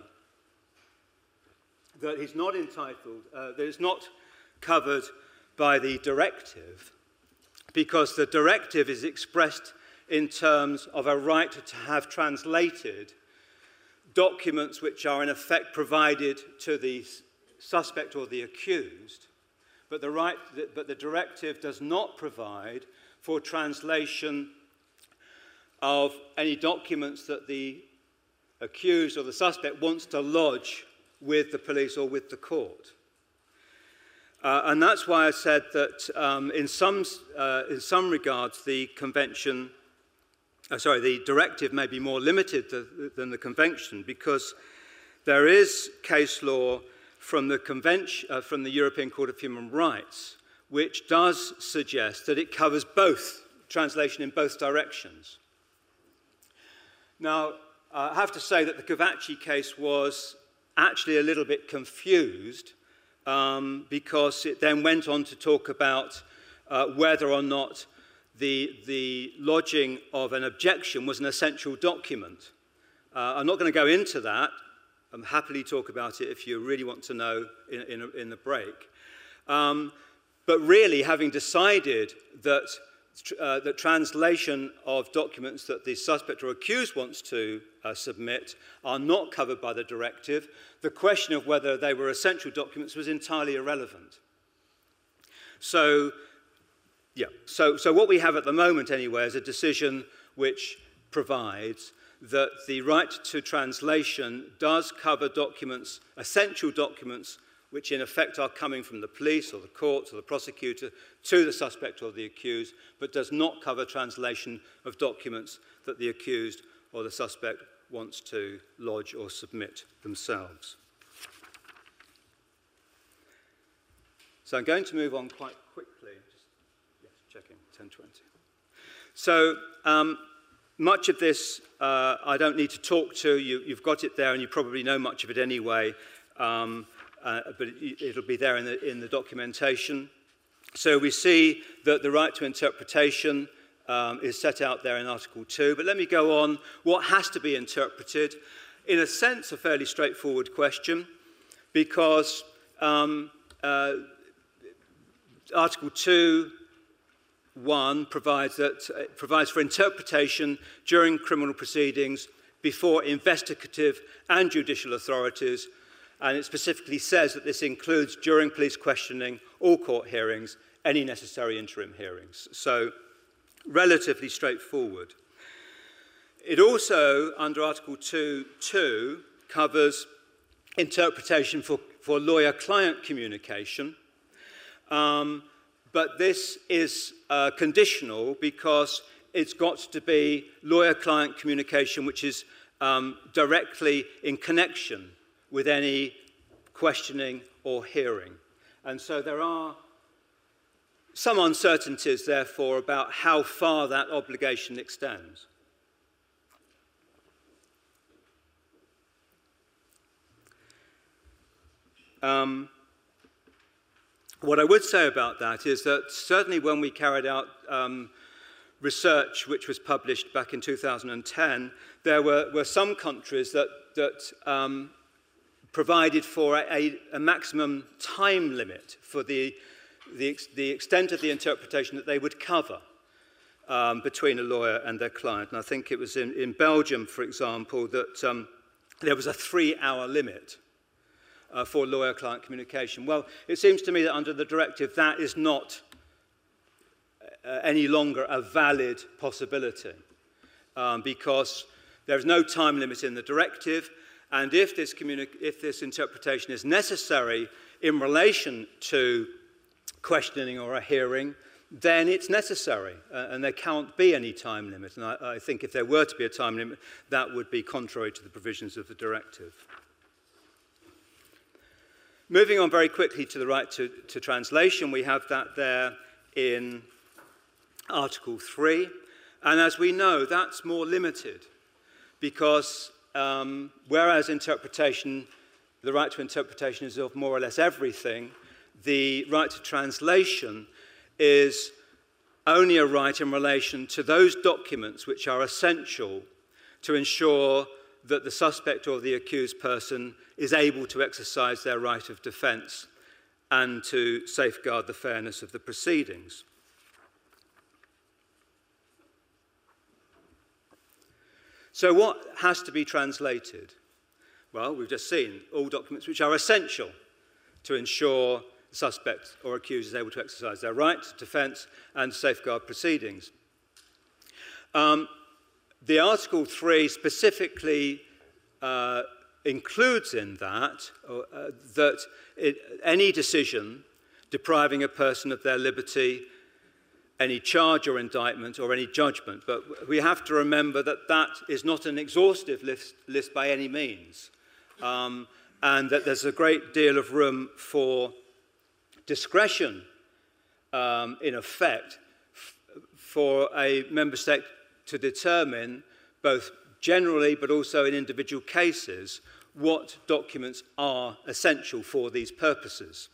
that he's not entitled, that it's not covered by the directive, because the directive is expressed in terms of a right to have translated documents which are in effect provided to the suspect or the accused, but the directive does not provide for translation of any documents that the accused or the suspect wants to lodge with the police or with the court. And that's why I said that in some regards the directive may be more limited than the convention, because there is case law from the European Court of Human Rights which does suggest that it covers both, translation in both directions. Now, I have to say that the Kovácsi case was actually a little bit confused because it then went on to talk about whether or not the lodging of an objection was an essential document. I'm not going to go into that. I'm happily talk about it if you really want to know in the break. But really, having decided that the translation of documents that the suspect or accused wants to submit are not covered by the directive, the question of whether they were essential documents was entirely irrelevant. So what we have at the moment anyway is a decision which provides that the right to translation does cover documents, essential documents, which in effect are coming from the police or the courts or the prosecutor to the suspect or the accused, but does not cover translation of documents that the accused or the suspect wants to lodge or submit themselves. So I'm going to move on quite quickly. Just checking, 10:20. So much of this I don't need to talk to. You've got it there and you probably know much of it anyway. But it'll be there in the documentation. So we see that the right to interpretation is set out there in Article 2. But let me go on. What has to be interpreted? In a sense, a fairly straightforward question, because Article 2(1) provides for interpretation during criminal proceedings before investigative and judicial authorities. And it specifically says that this includes during police questioning, all court hearings, any necessary interim hearings. So, relatively straightforward. It also, under Article 2(2), covers interpretation for lawyer-client communication. But this is conditional because it's got to be lawyer-client communication which is directly in connection with any questioning or hearing. And so there are some uncertainties, therefore, about how far that obligation extends. What I would say about that is that certainly when we carried out research which was published back in 2010, there were some countries that provided for a maximum time limit for the extent of the interpretation that they would cover between a lawyer and their client. And I think it was in Belgium, for example, that there was a 3-hour limit for lawyer-client communication. Well, it seems to me that under the directive that is not any longer a valid possibility because there is no time limit in the directive. And if this interpretation is necessary in relation to questioning or a hearing, then it's necessary, and there can't be any time limit. And I think if there were to be a time limit, that would be contrary to the provisions of the directive. Moving on very quickly to the right to translation, we have that there in Article 3. And as we know, that's more limited because whereas interpretation, the right to interpretation is of more or less everything, the right to translation is only a right in relation to those documents which are essential to ensure that the suspect or the accused person is able to exercise their right of defense and to safeguard the fairness of the proceedings. So what has to be translated? Well, we've just seen all documents which are essential to ensure the suspect or accused is able to exercise their right to defense and safeguard proceedings. The Article 3 specifically includes in that any decision depriving a person of their liberty, any charge or indictment or any judgment. But we have to remember that that is not an exhaustive list by any means, and that there's a great deal of room for discretion, in effect, for a member state to determine, both generally but also in individual cases, what documents are essential for these purposes.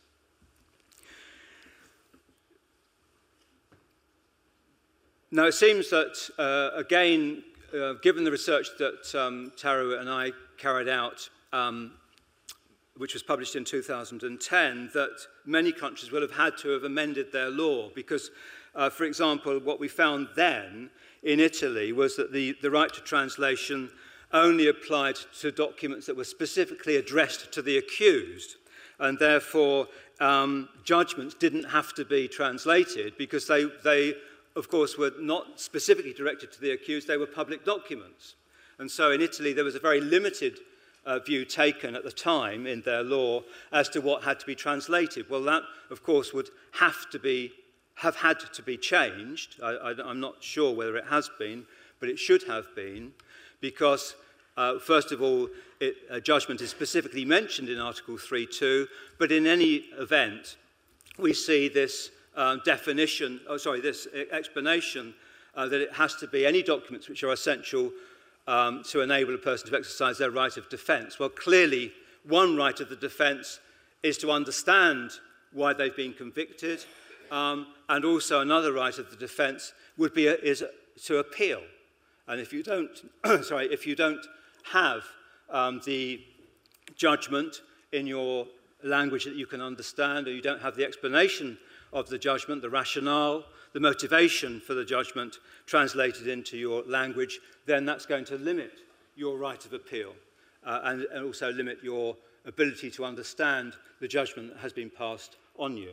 Now, it seems that, again, given the research that Taru and I carried out, which was published in 2010, that many countries will have had to have amended their law because, for example, what we found then in Italy was that the right to translation only applied to documents that were specifically addressed to the accused, and therefore judgments didn't have to be translated because they, of course, were not specifically directed to the accused, they were public documents. And so in Italy there was a very limited view taken at the time in their law as to what had to be translated. Well, that, of course, would have had to be changed. I'm not sure whether it has been, but it should have been, because, first of all, a judgment is specifically mentioned in Article 3.2, but in any event, we see this this explanation that it has to be any documents which are essential to enable a person to exercise their right of defence. Well, clearly, one right of the defence is to understand why they've been convicted, and also another right of the defence would be is to appeal. And if you don't, if you don't have the judgment in your language that you can understand, or you don't have the explanation of the judgment, the rationale, the motivation for the judgment translated into your language, then that's going to limit your right of appeal and also limit your ability to understand the judgment that has been passed on you.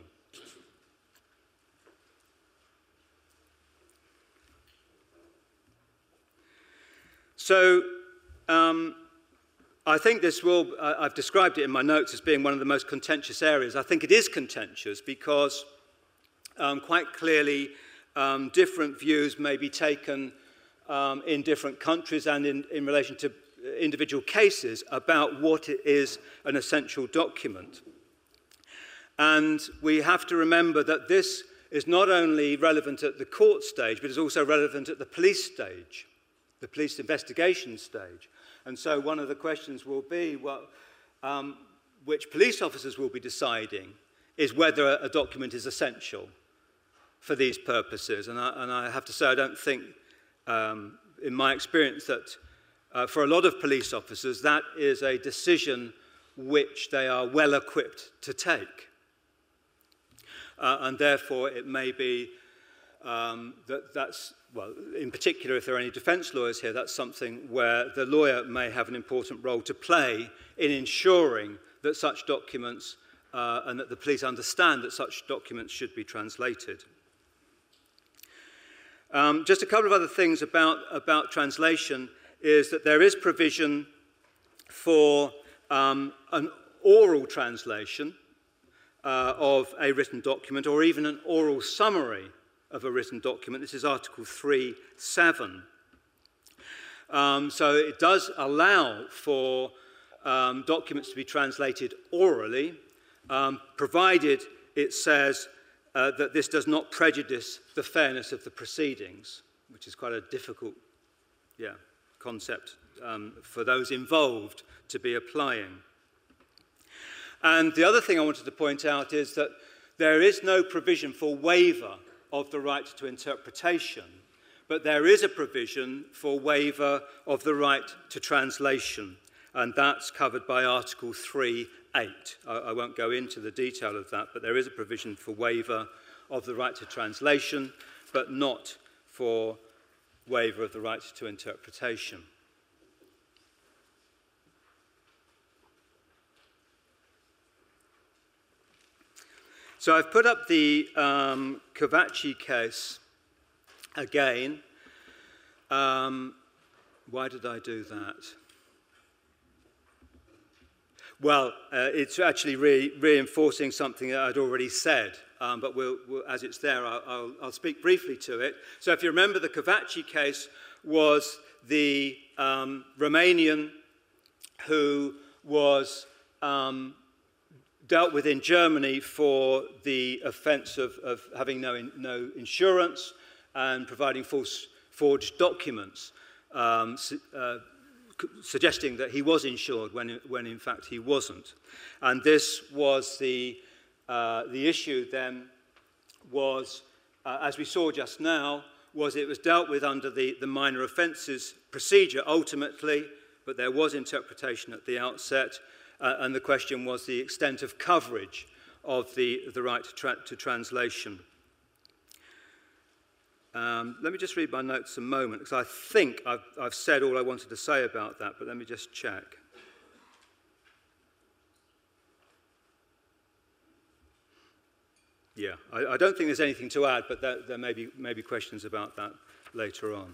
So, I think this will, I've described it in my notes as being one of the most contentious areas. I think it is contentious because quite clearly different views may be taken in different countries and in relation to individual cases about what is an essential document. And we have to remember that this is not only relevant at the court stage, but is also relevant at the police stage, the police investigation stage. And so one of the questions will be, well, which police officers will be deciding is whether a document is essential for these purposes. And I have to say, I don't think, in my experience, that for a lot of police officers, that is a decision which they are well equipped to take. And therefore, it may be that's, well, in particular, if there are any defence lawyers here, that's something where the lawyer may have an important role to play in ensuring that such documents and that the police understand that such documents should be translated. Just a couple of other things about translation is that there is provision for an oral translation of a written document, or even an oral summary of a written document. This is Article 3.7. So it does allow for documents to be translated orally, provided it says that this does not prejudice the fairness of the proceedings, which is quite a difficult concept for those involved to be applying. And the other thing I wanted to point out is that there is no provision for waiver of the right to interpretation, but there is a provision for waiver of the right to translation, and that's covered by Article 3.8. I won't go into the detail of that, but there is a provision for waiver of the right to translation, but not for waiver of the right to interpretation. So I've put up the Covacci case again. Why did I do that? Well, it's actually reinforcing something that I'd already said, but as it's there, I'll speak briefly to it. So if you remember, the Covacci case was the Romanian who was dealt with in Germany for the offence of having no insurance and providing forged documents, suggesting that he was insured when in fact he wasn't. And this was the issue then was, as we saw just now, was it was dealt with under the minor offences procedure ultimately, but there was interpretation at the outset, and the question was the extent of coverage of the right to translation. Let me just read my notes a moment, because I think I've said all I wanted to say about that, but let me just check. Yeah, I don't think there's anything to add, but there may be questions about that later on.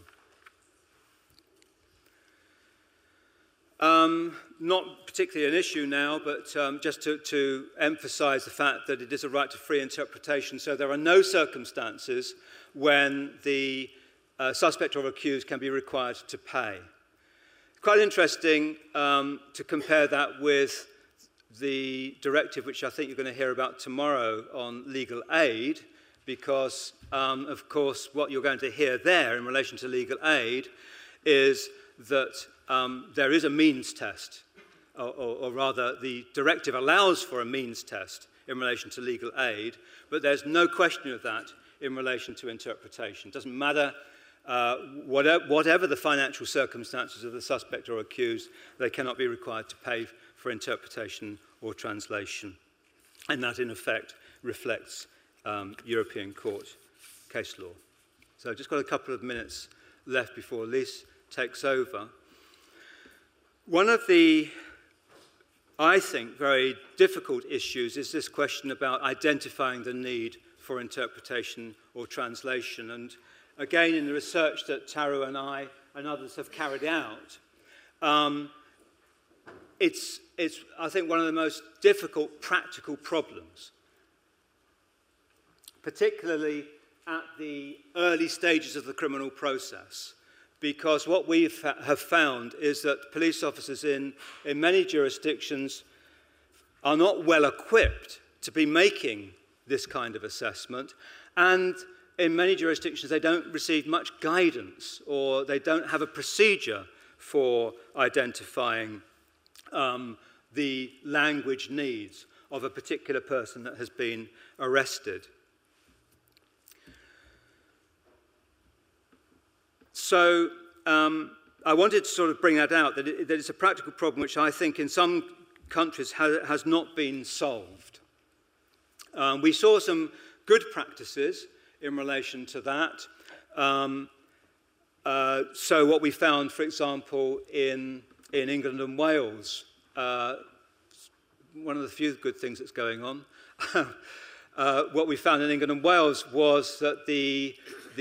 Not particularly an issue now, but just to emphasize the fact that it is a right to free interpretation, so there are no circumstances when the suspect or accused can be required to pay. Quite interesting to compare that with the directive which I think you're going to hear about tomorrow on legal aid, because, of course, what you're going to hear there in relation to legal aid is that there is a means test, or rather the directive allows for a means test in relation to legal aid, but there's no question of that in relation to interpretation. It doesn't matter whatever the financial circumstances of the suspect or accused, they cannot be required to pay for interpretation or translation. And that, in effect, reflects European Court case law. So I've just got a couple of minutes left before Lise takes over. One of the, I think, very difficult issues is this question about identifying the need for interpretation or translation. And again, in the research that Taru and I and others have carried out, it's, I think, one of the most difficult practical problems, particularly at the early stages of the criminal process, because what we have found is that police officers in many jurisdictions are not well equipped to be making this kind of assessment, and in many jurisdictions they don't receive much guidance, or they don't have a procedure for identifying the language needs of a particular person that has been arrested. So I wanted to sort of bring that out, that it's a practical problem which I think in some countries has not been solved. We saw some good practices in relation to that. So what we found, for example, in England and Wales, one of the few good things that's going on, what we found in England and Wales was that the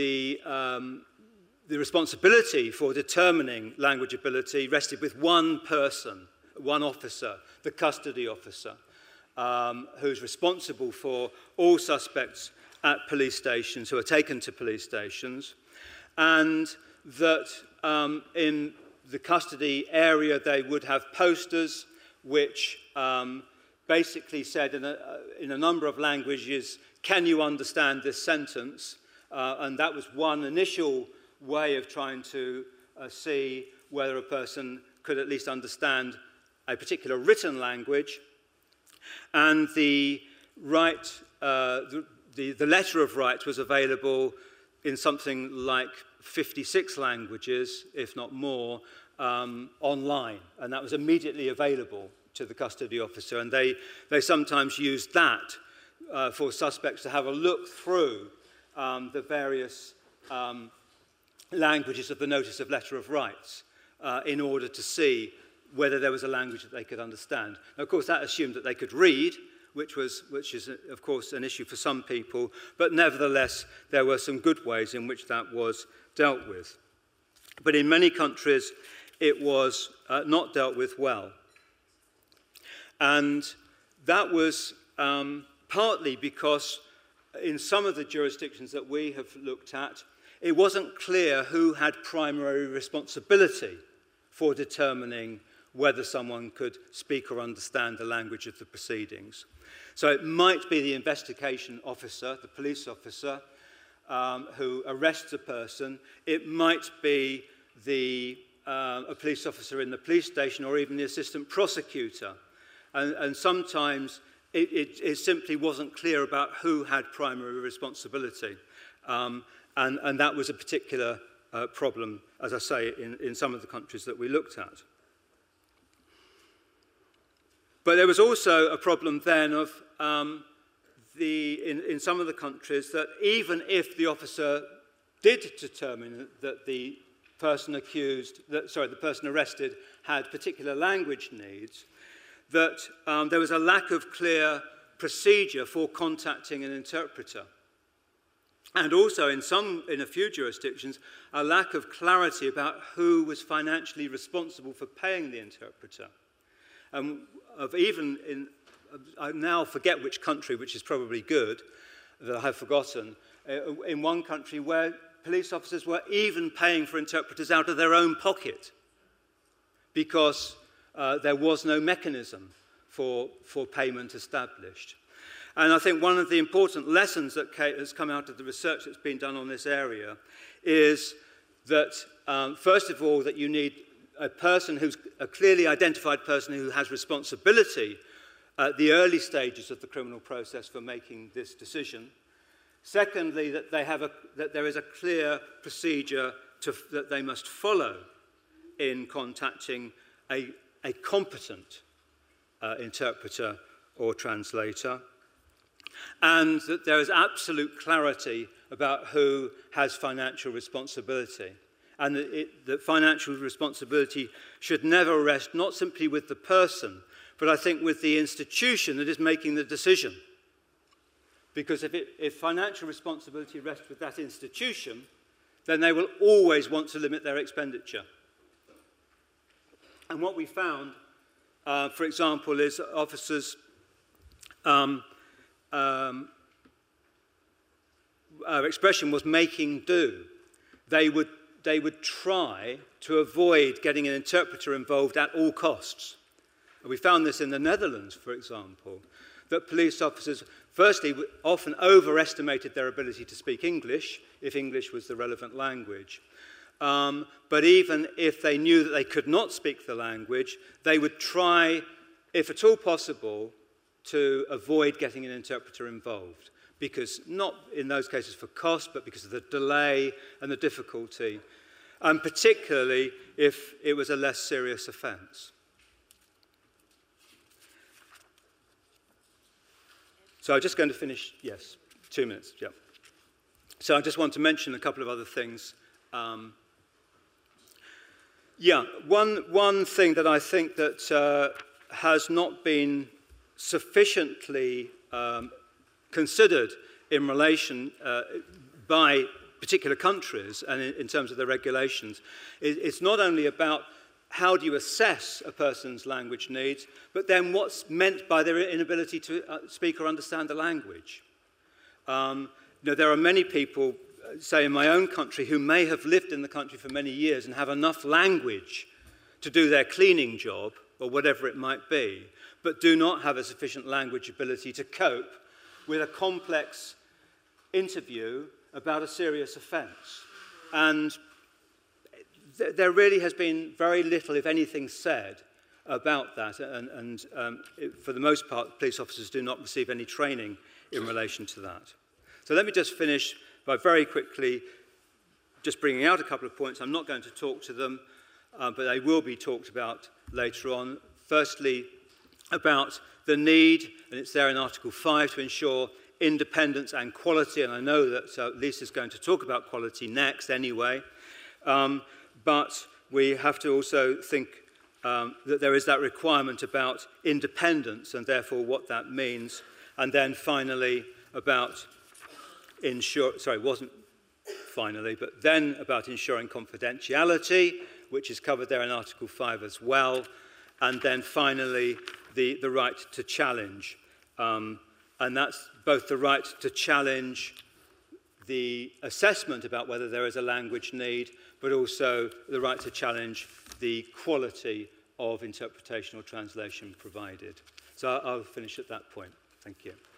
responsibility for determining language ability rested with one person, one officer, the custody officer, who's responsible for all suspects at police stations who are taken to police stations, and that in the custody area they would have posters which basically said in a number of languages, "Can you understand this sentence?" And that was one initial way of trying to see whether a person could at least understand a particular written language. And the letter of rights was available in something like 56 languages, if not more, online. And that was immediately available to the custody officer. And they sometimes used that for suspects to have a look through the various languages of the notice of letter of rights in order to see whether there was a language that they could understand. Now, of course, that assumed that they could read, which is, of course, an issue for some people, but nevertheless, there were some good ways in which that was dealt with. But in many countries, it was not dealt with well. And that was partly because in some of the jurisdictions that we have looked at, it wasn't clear who had primary responsibility for determining whether someone could speak or understand the language of the proceedings. So it might be the investigation officer, the police officer, who arrests a person. It might be a police officer in the police station, or even the assistant prosecutor. And sometimes it simply wasn't clear about who had primary responsibility. And that was a particular problem, as I say, in some of the countries that we looked at. But there was also a problem then of in some of the countries that even if the officer did determine that the person the person arrested had particular language needs, that there was a lack of clear procedure for contacting an interpreter. And also in a few jurisdictions, a lack of clarity about who was financially responsible for paying the interpreter. I now forget which country, which is probably good, that I have forgotten, in one country where police officers were even paying for interpreters out of their own pocket because there was no mechanism for payment established. And I think one of the important lessons that has come out of the research that's been done on this area is that, first of all, that you need a person who's a clearly identified person who has responsibility at the early stages of the criminal process for making this decision. Secondly, that there is a clear procedure that they must follow in contacting a competent interpreter or translator, and that there is absolute clarity about who has financial responsibility, and that financial responsibility should never rest not simply with the person, but I think with the institution that is making the decision. Because if financial responsibility rests with that institution, then they will always want to limit their expenditure. And what we found, for example, is officers our expression was making do. They would try to avoid getting an interpreter involved at all costs. And we found this in the Netherlands, for example, that police officers, firstly, often overestimated their ability to speak English, if English was the relevant language. But even if they knew that they could not speak the language, they would try, if at all possible, to avoid getting an interpreter involved. Because not in those cases for cost, but because of the delay and the difficulty, and particularly if it was a less serious offence. So I'm just going to finish, yes, 2 minutes, yeah. So I just want to mention a couple of other things. One thing that I think that has not been sufficiently considered in relation by particular countries and in terms of their regulations, it's not only about how do you assess a person's language needs, but then what's meant by their inability to speak or understand the language. There are many people, say in my own country, who may have lived in the country for many years and have enough language to do their cleaning job, or whatever it might be, but do not have a sufficient language ability to cope with a complex interview about a serious offence. And there really has been very little, if anything, said about that, and for the most part, police officers do not receive any training in relation to that. So let me just finish by very quickly just bringing out a couple of points. I'm not going to talk to them, but they will be talked about later on. Firstly, about the need, and it's there in Article 5, to ensure independence and quality, and I know that Lisa's going to talk about quality next anyway. But we have to also think that there is that requirement about independence and therefore what that means. And then finally about ensuring confidentiality, which is covered there in Article 5 as well. And then finally the right to challenge. And that's both the right to challenge the assessment about whether there is a language need, but also the right to challenge the quality of interpretation or translation provided. So I'll finish at that point. Thank you.